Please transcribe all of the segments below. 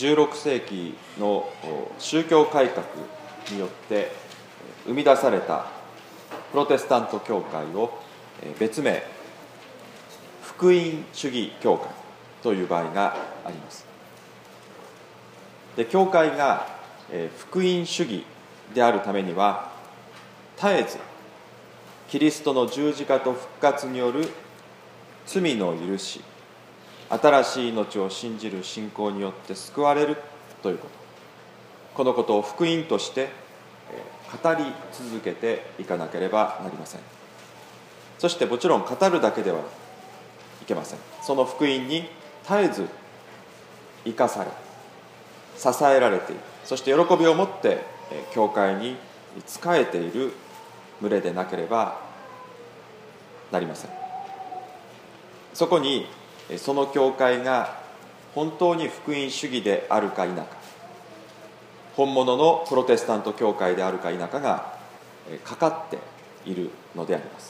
16世紀の宗教改革によって生み出されたプロテスタント教会を別名福音主義教会という場合があります。で、教会が福音主義であるためには絶えずキリストの十字架と復活による罪の許し、新しい命を信じる信仰によって救われるということ、このことを福音として語り続けていかなければなりません。そしてもちろん語るだけではいけません。その福音に絶えず生かされ、支えられている、そして喜びを持って教会に仕えている群れでなければなりません。そこにその教会が本当に福音主義であるか否か、本物のプロテスタント教会であるか否かがかかっているのであります。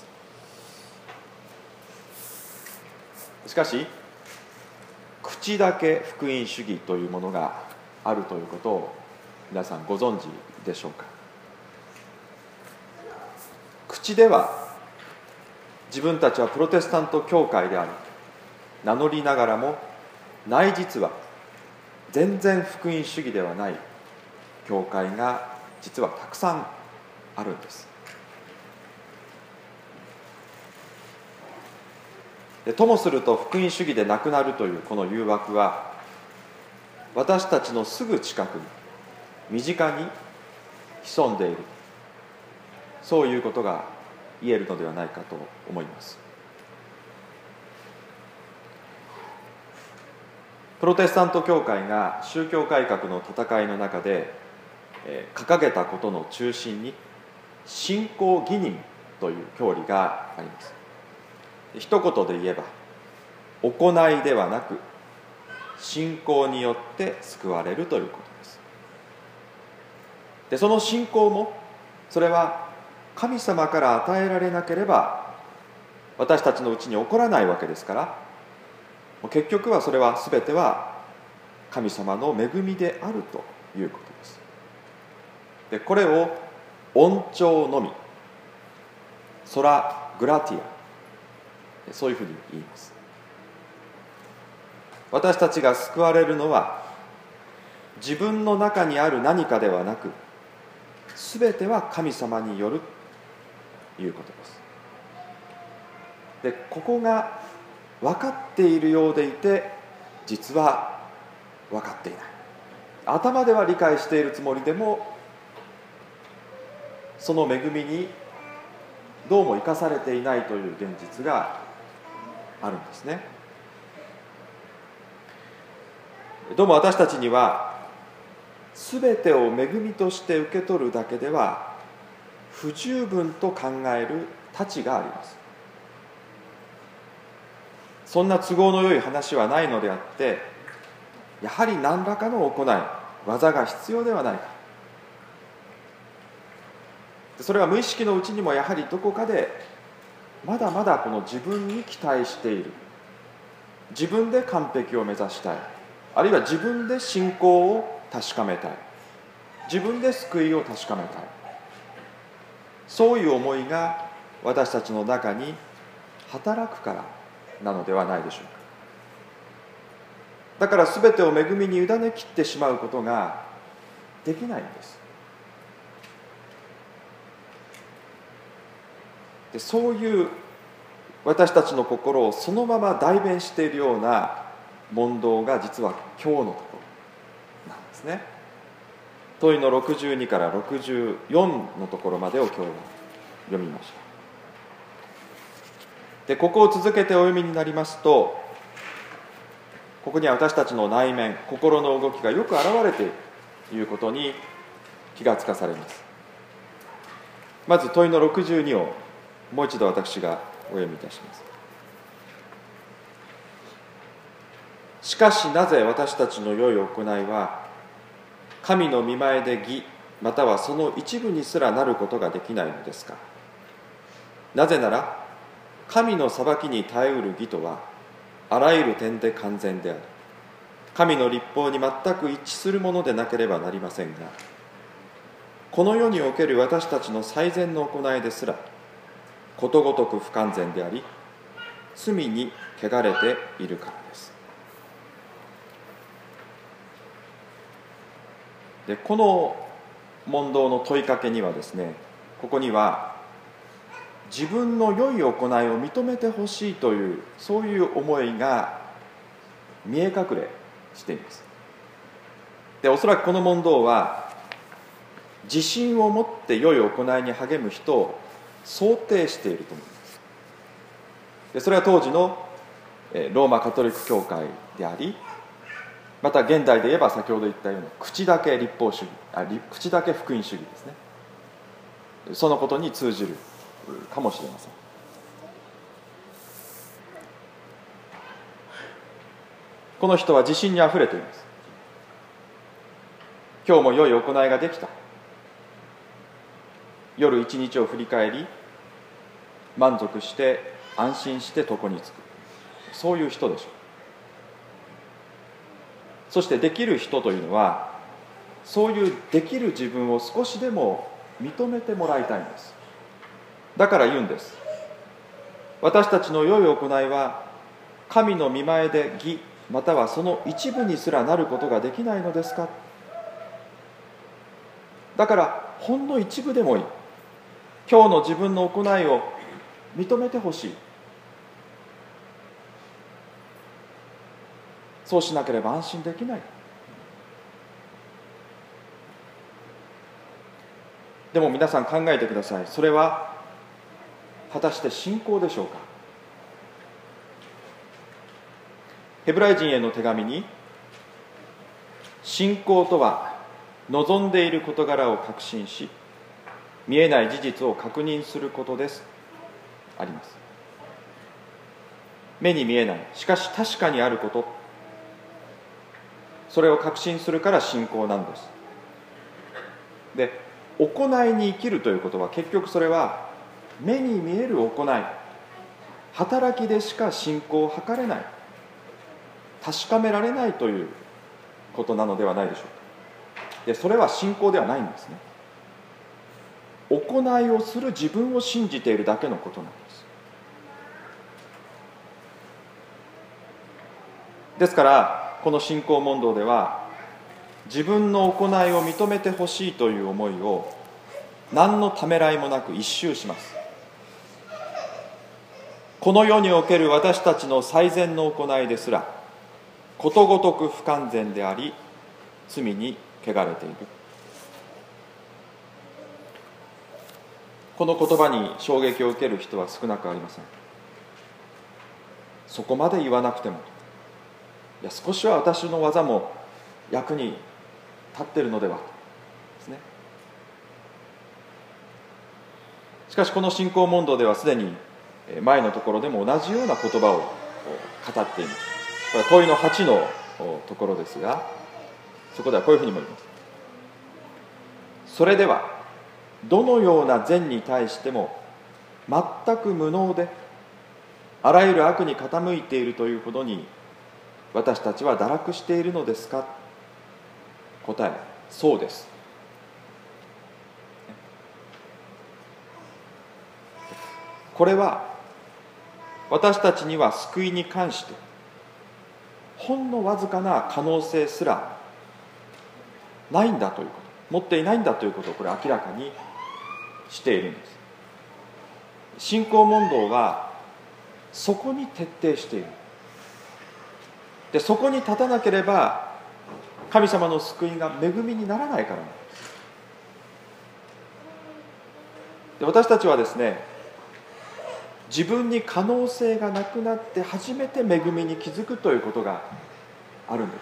しかし口だけ福音主義というものがあるということを皆さんご存知でしょうか。口では自分たちはプロテスタント教会である名乗りながらも、内実は全然福音主義ではない教会が実はたくさんあるんです。で、ともすると福音主義でなくなるというこの誘惑は、私たちのすぐ近くに身近に潜んでいる、そういうことが言えるのではないかと思います。プロテスタント教会が宗教改革の戦いの中で掲げたことの中心に信仰義人という教理があります。一言で言えば、行いではなく信仰によって救われるということです。で、その信仰も、それは神様から与えられなければ私たちのうちに起こらないわけですから、結局はそれは全ては神様の恵みであるということです。で、これを恩寵のみ、ソラグラティア、そういうふうに言います。私たちが救われるのは自分の中にある何かではなく、全ては神様によるということです。で、ここが分かっているようでいて、実は分かっていない。頭では理解しているつもりでも、その恵みにどうも生かされていないという現実があるんですね。どうも私たちには全てを恵みとして受け取るだけでは不十分と考えるたちがあります。そんな都合のよい話はないのであって、やはり何らかの行い、技が必要ではないか。それは無意識のうちにもやはりどこかでまだまだこの自分に期待している、自分で完璧を目指したい、あるいは自分で信仰を確かめたい、自分で救いを確かめたい、そういう思いが私たちの中に働くからなのではないでしょうか。だから全てを恵みに委ねきってしまうことができないんです。で、そういう私たちの心をそのまま代弁しているような問答が実は今日のところなんですね。問いの62から64のところまでを今日は読みました。で、ここを続けてお読みになりますと、ここには私たちの内面、心の動きがよく表れているということに気がつかされます。まず問いの62をもう一度私がお読みいたします。しかしなぜ私たちの良い行いは神の御前で義、またはその一部にすらなることができないのですか。なぜなら神の裁きに耐えうる義とはあらゆる点で完全である。 神の律法に全く一致するものでなければなりませんが、この世における私たちの最善の行いですらことごとく不完全であり、罪に汚れているからです。で、この問答の問いかけにはですね、ここには自分の良い行いを認めてほしいという、そういう思いが見え隠れしています。で、おそらくこの問答は自信を持って良い行いに励む人を想定していると思います。で、それは当時のローマカトリック教会であり、また現代で言えば先ほど言ったような口だけ立法主義、口だけ福音主義ですね。そのことに通じるかもしれません。この人は自信にあふれています。今日も良い行いができた。夜一日を振り返り、満足して安心して床につく、そういう人でしょう。そしてできる人というのは、そういうできる自分を少しでも認めてもらいたいんです。だから言うんです。私たちの良い行いは神の御前で義、またはその一部にすらなることができないのですか。だからほんの一部でもいい、今日の自分の行いを認めてほしい。そうしなければ安心できない。でも皆さん考えてください。それは果たして信仰でしょうか。ヘブライ人への手紙に、信仰とは望んでいる事柄を確信し、見えない事実を確認することです、あります。目に見えない、しかし確かにあること、それを確信するから信仰なんです。で、行いに生きるということは、結局それは目に見える行い、働きでしか信仰を図れない、確かめられないということなのではないでしょうか。で、それは信仰ではないんですね。行いをする自分を信じているだけのことなんです。ですからこの信仰問答では、自分の行いを認めてほしいという思いを何のためらいもなく一蹴します。この世における私たちの最善の行いですらことごとく不完全であり、罪に汚れている。この言葉に衝撃を受ける人は少なくありません。そこまで言わなくても、いや少しは私の技も役に立っているのではですね。しかしこの信仰問答ではすでに前のところでも同じような言葉を語っています。これは問いの8のところですが、そこではこういうふうにも言います。それではどのような善に対しても全く無能で、あらゆる悪に傾いているということに私たちは堕落しているのですか。答え、そうです。これは私たちには救いに関してほんのわずかな可能性すらないんだということ、持っていないんだということをこれ明らかにしているんです。信仰問答はそこに徹底している。で、そこに立たなければ神様の救いが恵みにならないからなんです。で、私たちはですね、自分に可能性がなくなって初めて恵みに気づくということがあるんです。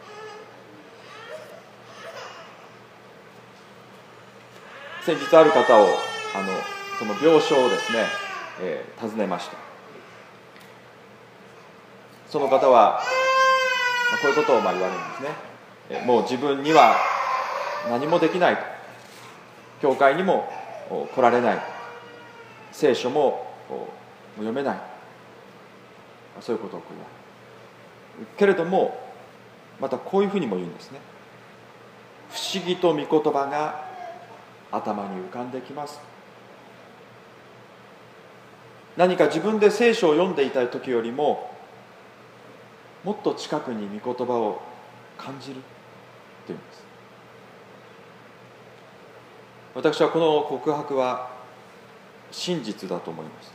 先日ある方をその病床をですね、訪ねました。その方はこういうことを言われるんですね。もう自分には何もできないと、教会にも来られない、聖書も読めない、そういうことを言われる。けれどもまたこういうふうにも言うんですね。不思議と御言葉が頭に浮かんできます。何か自分で聖書を読んでいた時よりももっと近くに御言葉を感じるというんです。私はこの告白は真実だと思います。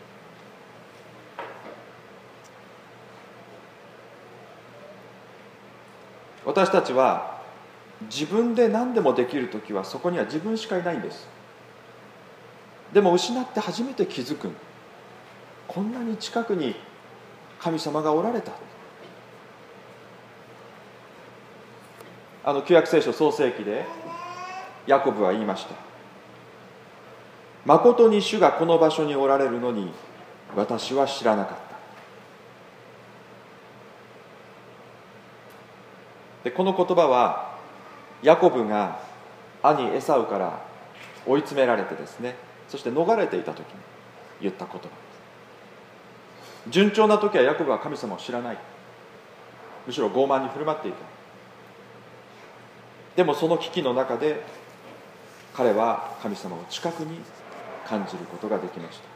私たちは自分で何でもできるときはそこには自分しかいないんです。でも失って初めて気づく、こんなに近くに神様がおられた。旧約聖書創世記でヤコブは言いました。まことに主がこの場所におられるのに私は知らなかった。でこの言葉はヤコブが兄エサウから追い詰められてですね、そして逃れていた時に言った言葉です。順調な時はヤコブは神様を知らない、むしろ傲慢に振る舞っていた。でもその危機の中で彼は神様を近くに感じることができました。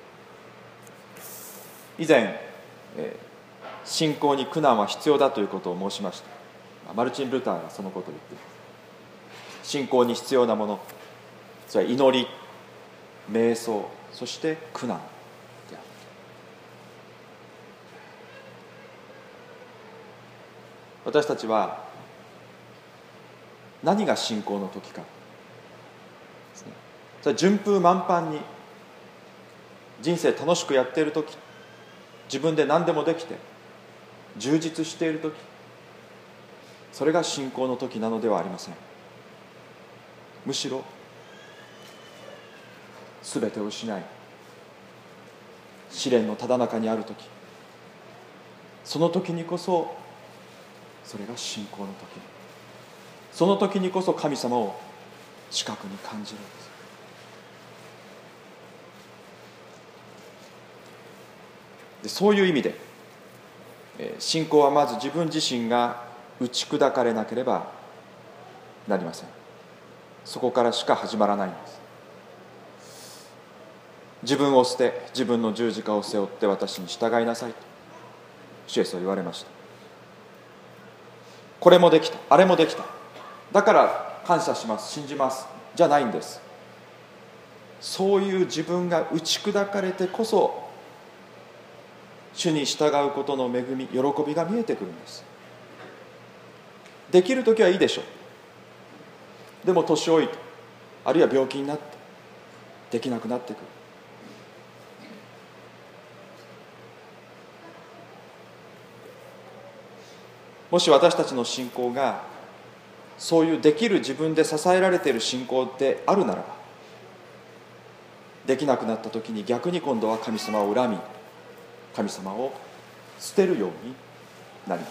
以前、信仰に苦難は必要だということを申しました。マルチン・ルターがそのことを言っています。信仰に必要なもの、それは祈り、瞑想、そして苦難である。私たちは何が信仰の時かですね。それは順風満帆に人生楽しくやっている時、自分で何でもできて充実している時、それが信仰の時なのではありません。むしろ全てを失い試練のただ中にある時、その時にこそそれが信仰の時、その時にこそ神様を近くに感じるんです。でそういう意味で信仰はまず自分自身が打ち砕かれなければなりません。そこからしか始まらないんです。自分を捨て、自分の十字架を背負って私に従いなさいと主イエスは言われました。これもできた、あれもできた、だから感謝します、信じますじゃないんです。そういう自分が打ち砕かれてこそ主に従うことの恵み、喜びが見えてくるんです。できるときはいいでしょう。でも年老いて、あるいは病気になってできなくなってくる。もし私たちの信仰がそういうできる自分で支えられている信仰であるならば、できなくなった時に逆に今度は神様を恨み、神様を捨てるようになります。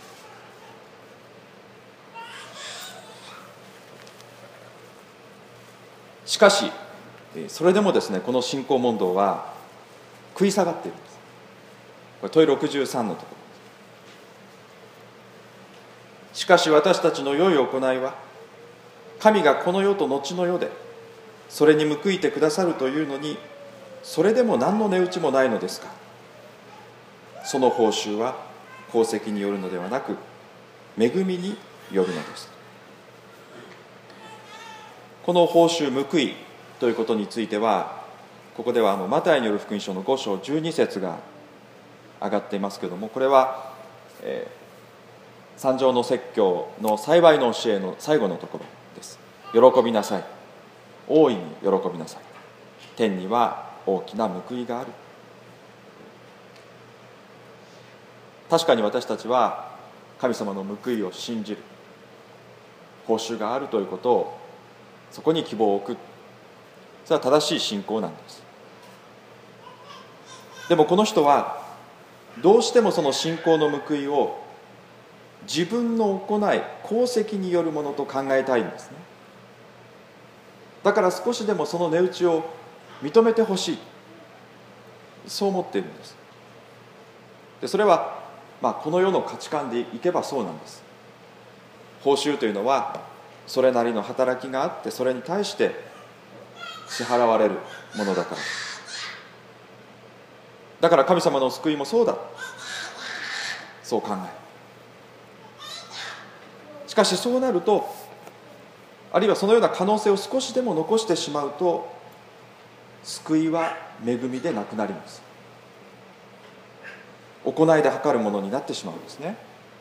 しかしそれでもですね、この信仰問答は食い下がっているんです。これ問い63のところ。しかし私たちの良い行いは神がこの世と後の世でそれに報いてくださるというのに、それでも何の値打ちもないのですか。その報酬は功績によるのではなく恵みによるのです。この報酬、報いということについては、ここではマタイによる福音書の5章12節が上がっていますけれども、これは、三条の説教の幸いの教えの最後のところです。喜びなさい、大いに喜びなさい、天には大きな報いがある。確かに私たちは神様の報いを信じる、報酬があるということを、そこに希望を置く、それは正しい信仰なんです。でもこの人はどうしてもその信仰の報いを自分の行い、功績によるものと考えたいんですね。だから少しでもその値打ちを認めてほしい、そう思っているんです。でそれはこの世の価値観でいけばそうなんです。報酬というのはそれなりの働きがあって、それに対して支払われるものだから。だから神様の救いもそうだ、そう考える。しかしそうなると、あるいはそのような可能性を少しでも残してしまうと、救いは恵みでなくなります。行いで測るものになってしまうんですね。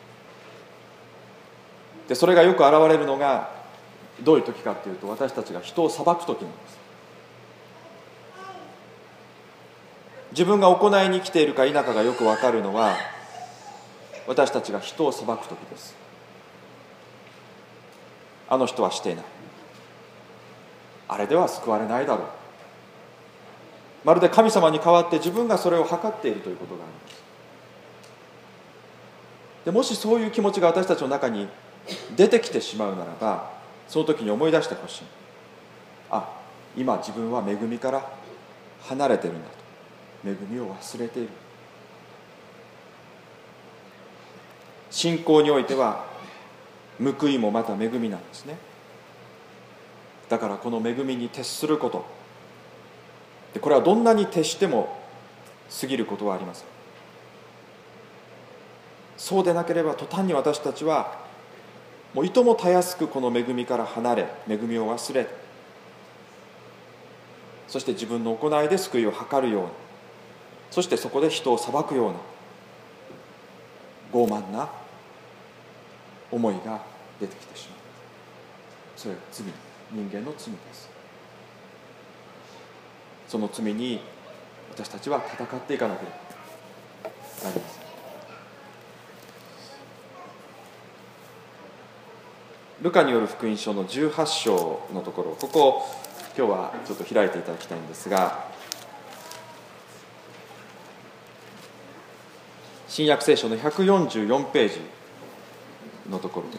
でそれがよく現れるのがどういう時かというと、私たちが人を裁く時なんです。自分が行いに生きているか否かがよく分かるのは、私たちが人を裁く時です。あの人はしていない、あれでは救われないだろう、まるで神様に代わって自分がそれを測っているということがあります。でもしそういう気持ちが私たちの中に出てきてしまうならば、その時に思い出してほしい。今自分は恵みから離れているんだと、恵みを忘れている。信仰においては報いもまた恵みなんですね。だからこの恵みに徹すること、でこれはどんなに徹しても過ぎることはありません。そうでなければ途端に私たちはもういともたやすくこの恵みから離れ、恵みを忘れ、そして自分の行いで救いを図るように、そしてそこで人を裁くような傲慢な思いが出てきてしまう。それが罪、人間の罪です。その罪に私たちは戦っていかなければなりません。ルカによる福音書の18章のところ、ここを今日はちょっと開いていただきたいんですが、新約聖書の144ページのところです。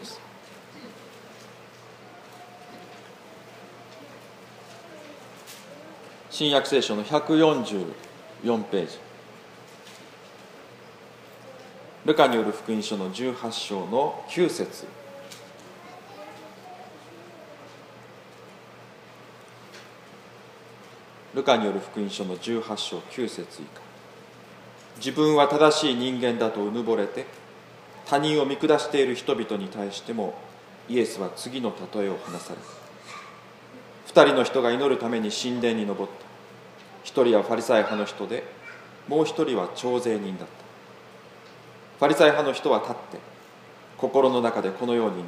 新約聖書の144ページ、ルカによる福音書の18章の9節。ルカによる福音書の18章9節以下。自分は正しい人間だとうぬぼれて他人を見下している人々に対しても、イエスは次の例えを話され、2人の人が祈るために神殿に登った。1人はファリサイ派の人で、もう1人は徴税人だった。ファリサイ派の人は立って心の中でこのように祈った。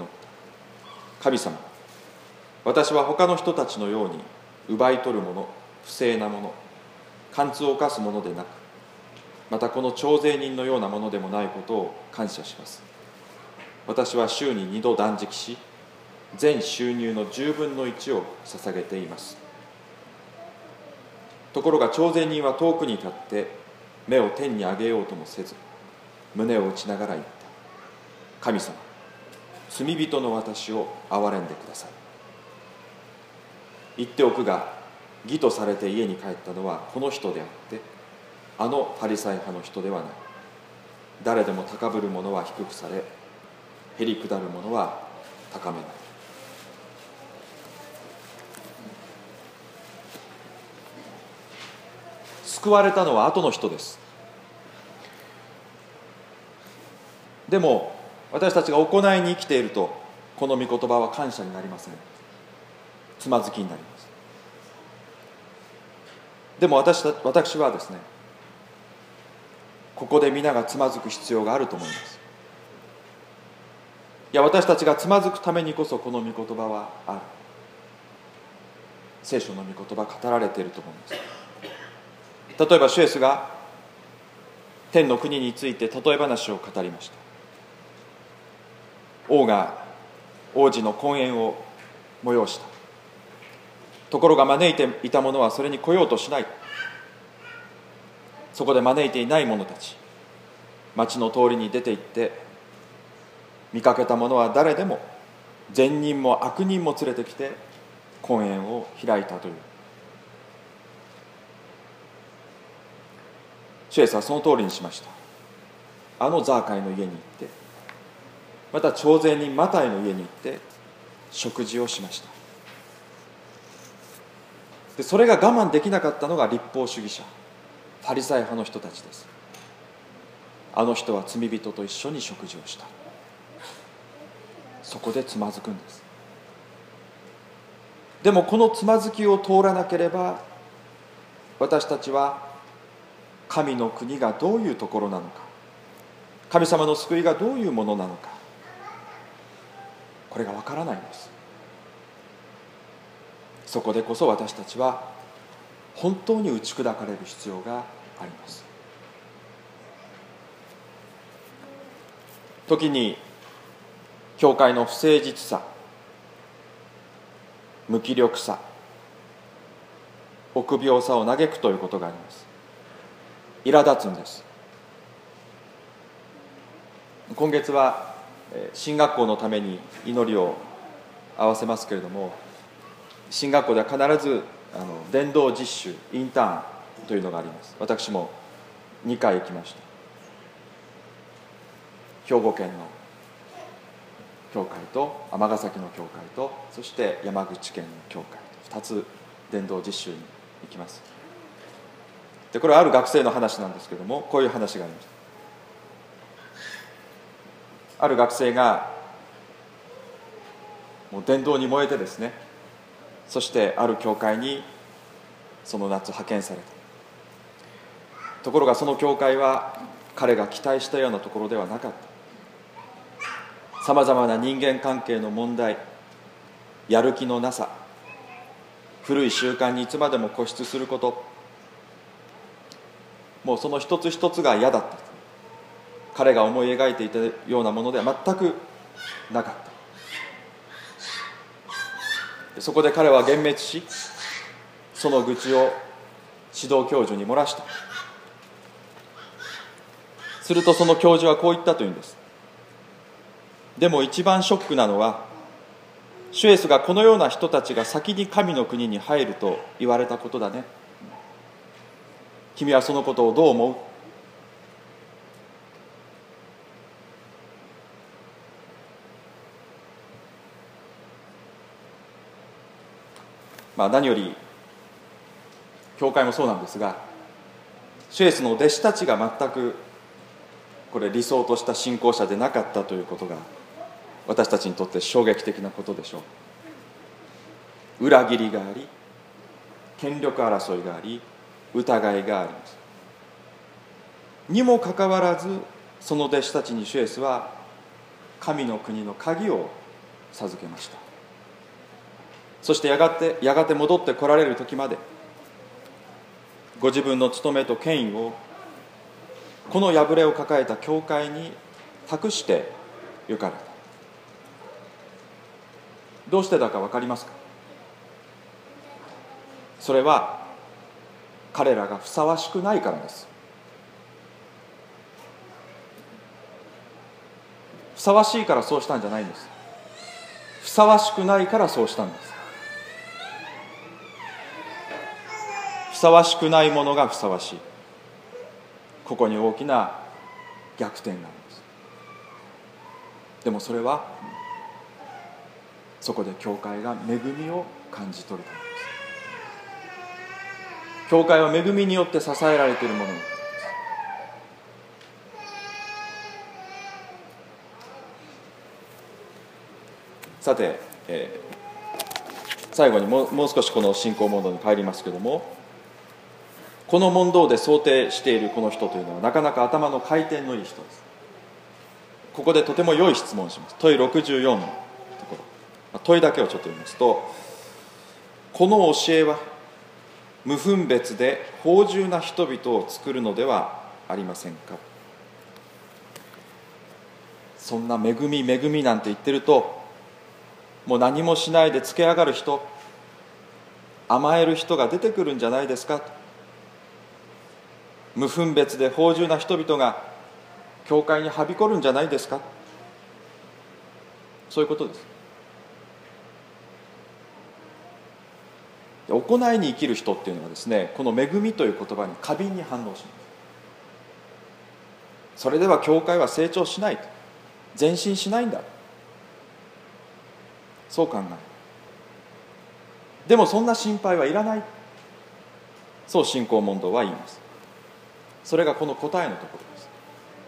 神様、私は他の人たちのように奪い取るもの、不正なもの、姦通を犯すものでなく、またこの徴税人のようなものでもないことを感謝します。私は週に2度断食し、全収入の10分の1を捧げています。ところが徴税人は遠くに立って目を天に上げようともせず、胸を打ちながら言った。神様、罪人の私を憐れんでください。言っておくが、義とされて家に帰ったのはこの人であって、あのファリサイ派の人ではない。誰でも高ぶる者は低くされ、へりくだる者は高めない。救われたのは後の人です。でも私たちが行いに生きていると、この御言葉は感謝になりません。つまずきになります。でも私はですね、ここで皆がつまずく必要があると思います。いや、私たちがつまずくためにこそこの御言葉はある。聖書の御言葉語られていると思います。例えば主イエスが天の国について例え話を語りました。王が王子の婚宴を催した。ところが招いていた者はそれに来ようとしない。そこで招いていない者たち、町の通りに出て行って、見かけた者は誰でも善人も悪人も連れてきて婚宴を開いたという。主イエスはその通りにしました。 あのザーカイの家に行って、また徴税人マタイの家に行って食事をしました。でそれが我慢できなかったのが立法主義者、ファリサイ派の人たちです。あの人は罪人と一緒に食事をした。そこでつまずくんです。でもこのつまずきを通らなければ、私たちは神の国がどういうところなのか、神様の救いがどういうものなのか、これがわからないんです。そこでこそ私たちは本当に打ち砕かれる必要があります。時に教会の不誠実さ、無気力さ、臆病さを嘆くということがあります。苛立つんです。今月は進学校のために祈りを合わせますけれども、進学校では必ず伝道実習インターンというのがあります。私も2回行きました。兵庫県の教会と尼崎の教会と、そして山口県の教会と2つ伝道実習に行きます。でこれはある学生の話なんですけれども、こういう話がありました。ある学生がもう伝道に燃えてですね、そしてある教会にその夏派遣された。ところがその教会は彼が期待したようなところではなかった。さまざまな人間関係の問題、やる気のなさ、古い習慣にいつまでも固執すること、もうその一つ一つが嫌だった。彼が思い描いていたようなものでは全くなかった。そこで彼は幻滅し、その愚痴を指導教授に漏らした。するとその教授はこう言ったというんです。でも一番ショックなのは、主イエスがこのような人たちが先に神の国に入ると言われたことだね。君はそのことをどう思う？何より教会もそうなんですが、主イエスの弟子たちが全くこれ理想とした信仰者でなかったということが私たちにとって衝撃的なことでしょう。裏切りがあり、権力争いがあり、疑いがあります。にもかかわらず、その弟子たちに主イエスは神の国の鍵を授けました。そしてやがて戻って来られる時まで、ご自分の務めと権威をこの破れを抱えた教会に託して行かれた。どうしてだか分かりますか？それは彼らがふさわしくないからです。ふさわしいからそうしたんじゃないんです。ふさわしくないからそうしたんです。ふさわしくないものがふさわしい。ここに大きな逆転があります。でもそれはそこで教会が恵みを感じ取るためです。教会は恵みによって支えられているものです。さて、最後にもう少しこの信仰問答に帰りますけれども、この問答で想定しているこの人というのはなかなか頭の回転のいい人です。ここでとても良い質問をします。問い64のところ、問いだけをちょっと読みますと、この教えは無分別で豊潤な人々を作るのではありませんか。そんな恵みなんて言ってると、もう何もしないでつけ上がる人、甘える人が出てくるんじゃないですか。無分別で豊潤な人々が教会にはびこるんじゃないですか。そういうことです。行いに生きる人っていうのはですね、この恵みという言葉に過敏に反応します。 それでは教会は成長しない、前進しないんだ、そう考える。でもそんな心配はいらない、そう新興問答は言います。それがこの答えのところです。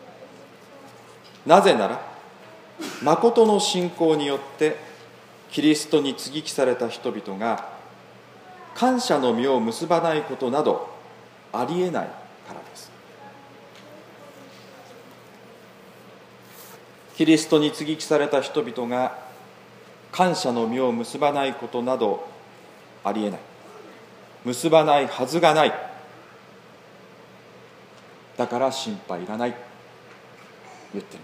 なぜなら誠の信仰によってキリストに接ぎ木された人々が感謝の実を結ばないことなどありえないからです。キリストに接ぎ木された人々が感謝の実を結ばないことなどありえない、結ばないはずがない、だから心配いらない言ってるんです。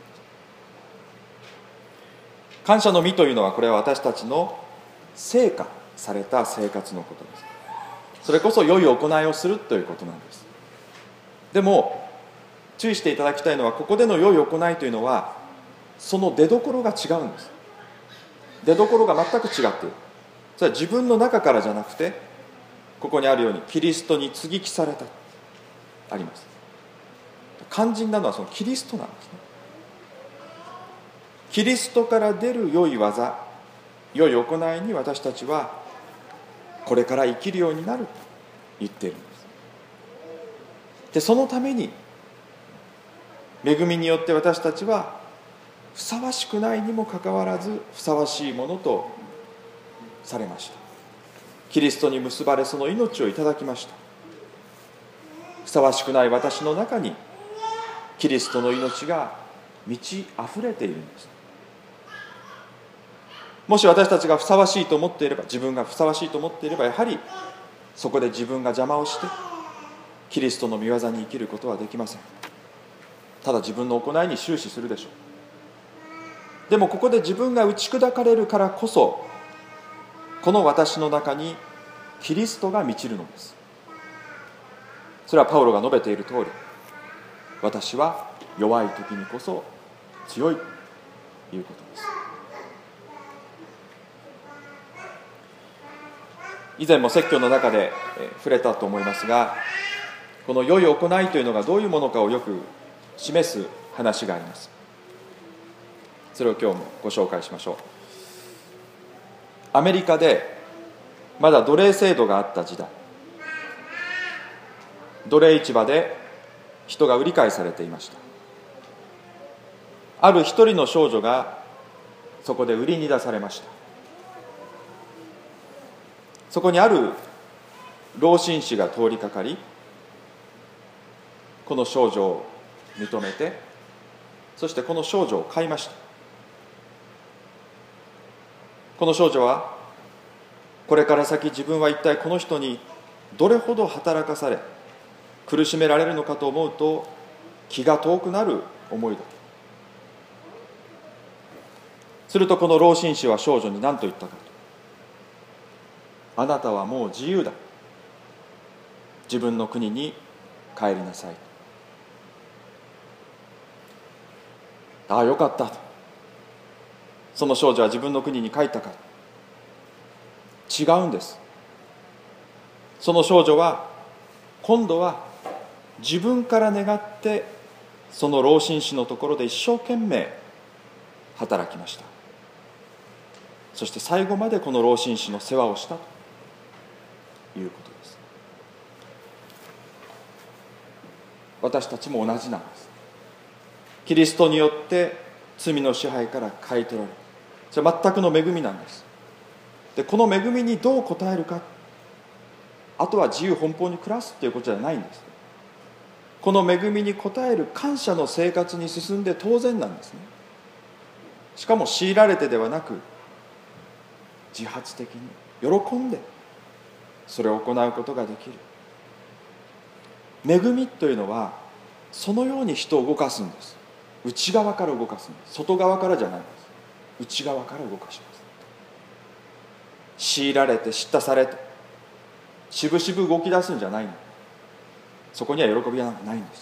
感謝の実というのは、これは私たちの成果された生活のことです。それこそ良い行いをするということなんです。でも注意していただきたいのは、ここでの良い行いというのはその出どころが違うんです。出どころが全く違っている。それは自分の中からじゃなくて、ここにあるようにキリストに接ぎ木されたあります。肝心なのはそのキリストなんですね。キリストから出る良い技、良い行いに私たちはこれから生きるようになると言っているんです。でそのために恵みによって私たちはふさわしくないにもかかわらずふさわしいものとされました。キリストに結ばれその命をいただきました。ふさわしくない私の中にキリストの命が満ち溢れているんです。もし私たちがふさわしいと思っていれば、自分がふさわしいと思っていれば、やはりそこで自分が邪魔をしてキリストの御業に生きることはできません。ただ自分の行いに終始するでしょう。でもここで自分が打ち砕かれるからこそ、この私の中にキリストが満ちるのです。それはパウロが述べている通り、私は弱い時にこそ強いということです。以前も説教の中で触れたと思いますが、この良い行いというのがどういうものかをよく示す話があります。それを今日もご紹介しましょう。アメリカでまだ奴隷制度があった時代、奴隷市場で人が売り買いされていました。ある一人の少女がそこで売りに出されました。そこにある老紳士が通りかかり、この少女を認めて、そしてこの少女を買いました。この少女はこれから先自分は一体この人にどれほど働かされ苦しめられるのかと思うと気が遠くなる思いだ。するとこの老紳士は少女に何と言ったかと、あなたはもう自由だ、自分の国に帰りなさい。ああよかったと。その少女は自分の国に帰ったか。違うんです。その少女は今度は自分から願ってその老紳士のところで一生懸命働きました。そして最後までこの老紳士の世話をしたということです。私たちも同じなんです。キリストによって罪の支配から買い取られる、それは全くの恵みなんです。でこの恵みにどう応えるか、あとは自由奔放に暮らすということじゃないんです。この恵みに応える感謝の生活に進んで当然なんですね。しかも強いられてではなく自発的に喜んでそれを行うことができる。恵みというのはそのように人を動かすんです。内側から動かすんです。外側からじゃないんです。内側から動かします。強いられて叱咤されてしぶしぶ動き出すんじゃないの。そこには喜びはないんです。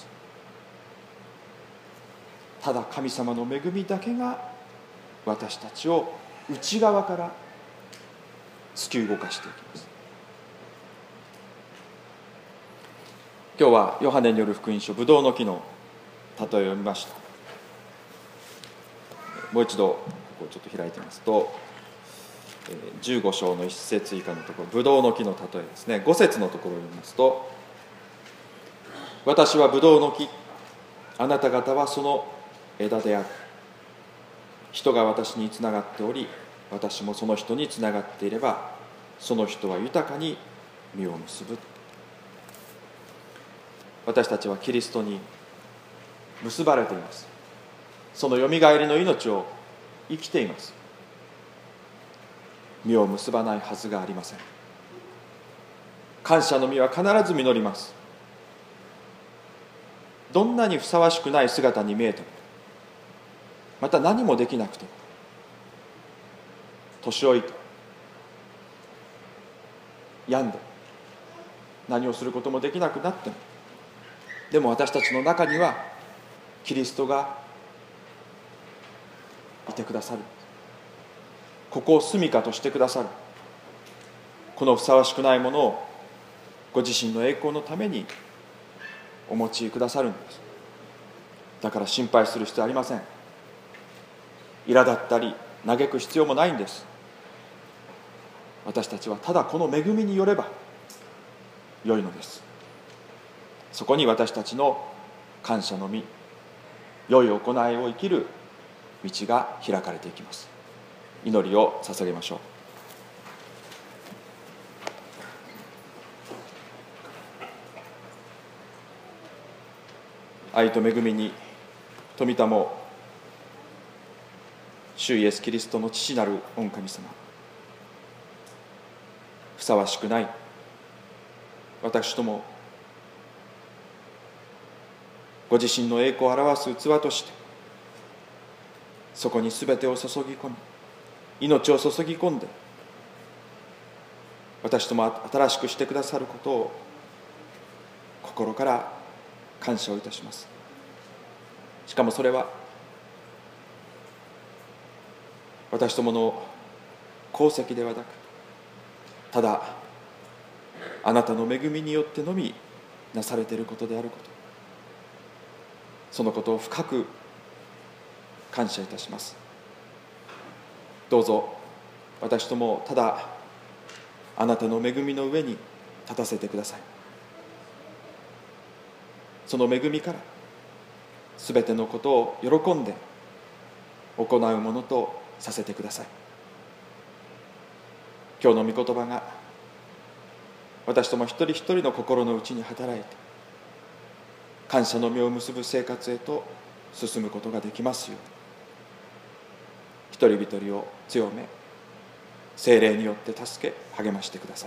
ただ神様の恵みだけが私たちを内側から突き動かしていきます。今日はヨハネによる福音書、ブドウの木の例えを読みました。もう一度ここをちょっと開いてみますと、15章の1節以下のところ、ブドウの木の例えですね、5節のところを読みますと、私はブドウの木、あなた方はその枝である。人が私につながっており、私もその人につながっていれば、その人は豊かに実を結ぶ。私たちはキリストに結ばれています。そのよみがえりの命を生きています。実を結ばないはずがありません。感謝の実は必ず実ります。どんなにふさわしくない姿に見えても、また何もできなくても、年老いて病んで何をすることもできなくなっても、でも私たちの中にはキリストがいてくださる。ここを住処としてくださる。このふさわしくないものをご自身の栄光のためにお持ちくださるんです。だから心配する必要はありません。苛立ったり嘆く必要もないんです。私たちはただこの恵みによれば良いのです。そこに私たちの感謝の実、良い行いを生きる道が開かれていきます。祈りを捧げましょう。愛と恵みに富田も主イエスキリストの父なる御神様、ふさわしくない私ともご自身の栄光を表す器として、そこに全てを注ぎ込み、命を注ぎ込んで私とも新しくしてくださることを心から感謝をいたします。しかもそれは私どもの功績ではなく、ただあなたの恵みによってのみなされていることであること、そのことを深く感謝いたします。どうぞ私どもただあなたの恵みの上に立たせてください。その恵みからすべてのことを喜んで行うものとさせてください。今日の御言葉が私ども一人一人の心の内に働いて、感謝の実を結ぶ生活へと進むことができますように、一人一人を強め、聖霊によって助け励ましてください。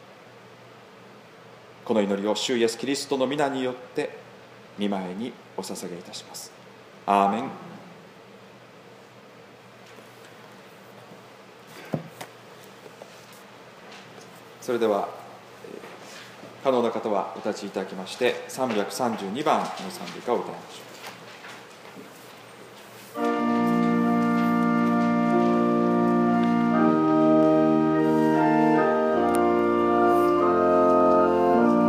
この祈りを主イエスキリストの皆によって御前にお捧げいたします。アーメン。それでは可能な方はお立ちいただきまして、332番の賛美歌を歌いましょう。